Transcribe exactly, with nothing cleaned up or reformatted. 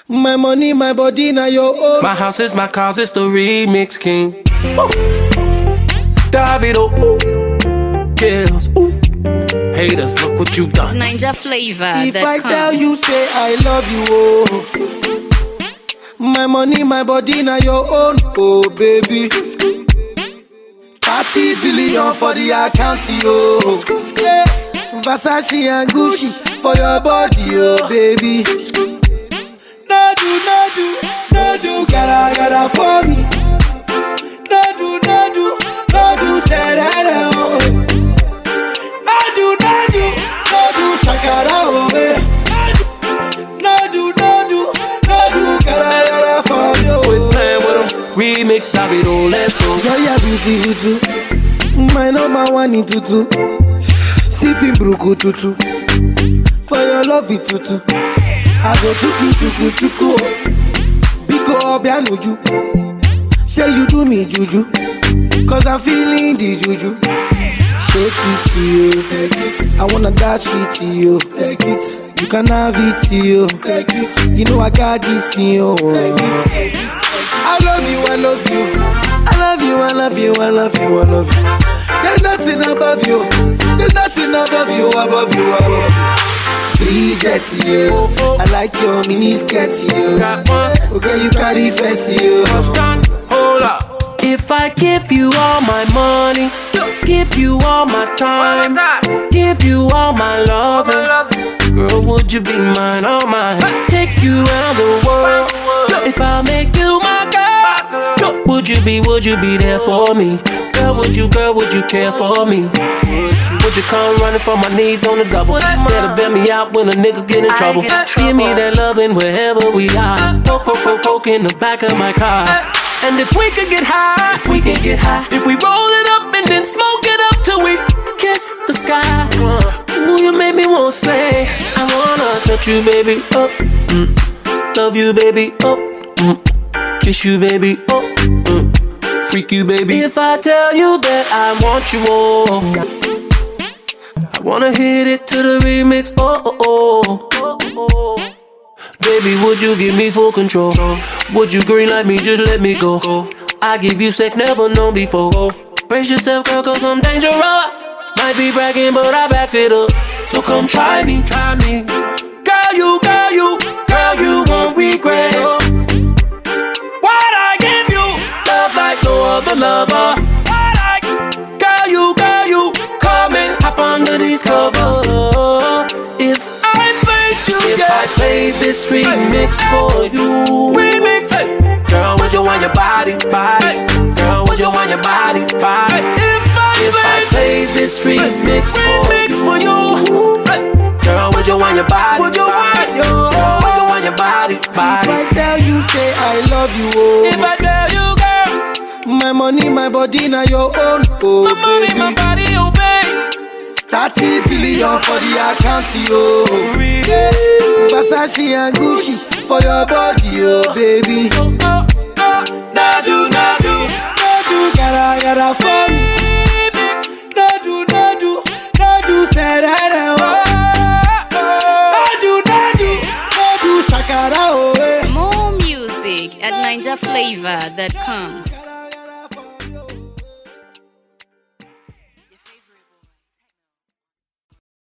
My money, my body, now your own. My house is my cause, it's the remix king. Ooh. Davido, ooh. Girls, ooh. Haters, look what you done. Ninja Flavor. If I come. Tell you, say I love you, oh. My money, my body, now your own, oh baby. thirty billion for the account, yo. Yeah. Versace and Gucci for your body, oh baby. No do, no do, no do, gotta, gotta for me. No do, no do, no do, say that, oh. No do, no do, no do, shakara, oh, eh. No do, no do, no do, gotta, gotta for me. Quit playing with them, remix, Davido, let's go. Girl, you're beautiful too. My number one in tutu. Sipping bruku tutu. For your love it tutu. I go chuku chuku chuku. Biko obianuju. Say you do me juju. Cause I'm feeling the juju. Shake it to you. Take it. I wanna dash it to you. Take it. You can have it to you. Take it. You know I got this in you. Take it. I love you, I love you. I love you, I love you, I love you, I love you. There's nothing above you. There's nothing above you, above you, above you. Bridget, you. I like your mini skirt, you. Okay, you carry fancy, you. Hold up. If I give you all my money, give you all my time, give you all my love, girl, would you be mine, all mine? Take you around the world. If I make you my girl, would you be, would you be there for me? Girl, would you, girl, would you care for me? Would you come running for my needs on the double? Better bail me out when a nigga get in trouble. Give me that loving wherever we are. Poke, poke, poke, poke in the back of my car. And if we could get high, if we could get high, if we roll it up and then smoke it up till we kiss the sky. Ooh, you made me wanna say, I wanna touch you, baby, up. Mm. Love you, baby, up. Mm. Kiss you, baby, up. Mm. Freak you, baby. If I tell you that I want you, oh, I wanna hit it to the remix, oh, oh, oh, oh, oh. Baby, would you give me full control? Would you green like me, just let me go? I give you sex never known before. Brace yourself, girl, cause I'm dangerous. Might be bragging, but I back it up. So come try me, try me. Girl, you, girl, you, girl, you won't regret. What I give you, love like no other lover. What I, girl, you, girl, you, come and hop under these covers. If I played you, if yeah. I played this remix for you, remix, hey. Girl, would you want your body, body? Hey. Girl, would you want your body, body? Hey. If I if played, I played this remix, remix for you, hey. Girl, would you want your body, would you want your, girl, would you want your body, body? If I tell you, say I love you, oh. If I tell you, girl, my money, my body, now your own, oh my money, baby. my body, oh baby. thirty billion for the account, yo. Yeah. Versace and Gucci for your body, oh baby. Oh, oh, oh. Nadu, nadu, nadu, gotta, gotta for me. Nadu, nadu, nadu, say that, oh. Nadu, nadu, nadu, shakara, oh. More music at ninja flavor dot com.